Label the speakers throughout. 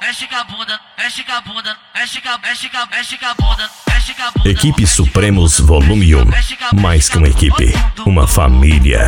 Speaker 1: Equipe Supremos Volume 1. Mais que uma equipe, uma família.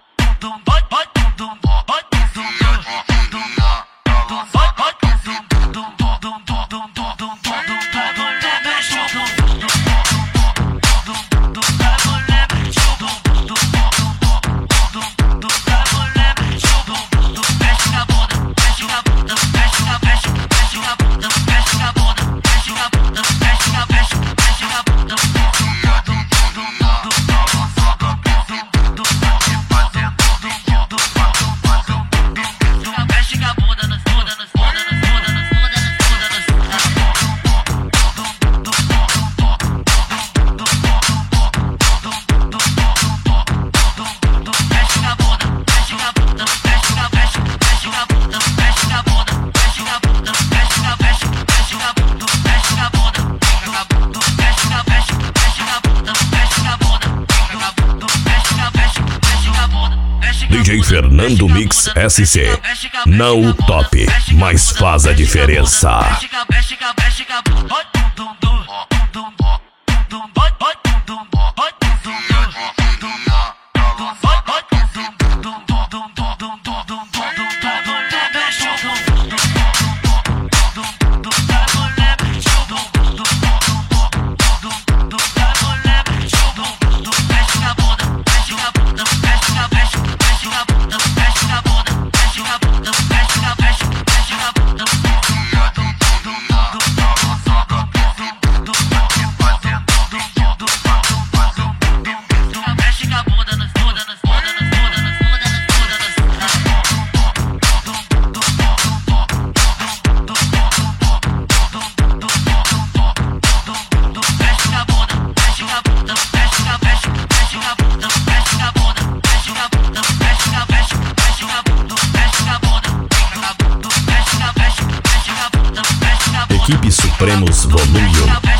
Speaker 1: DJ Fernando Mix SC. Não o top, mas faz a diferença. Equipe Supremos Volume 1.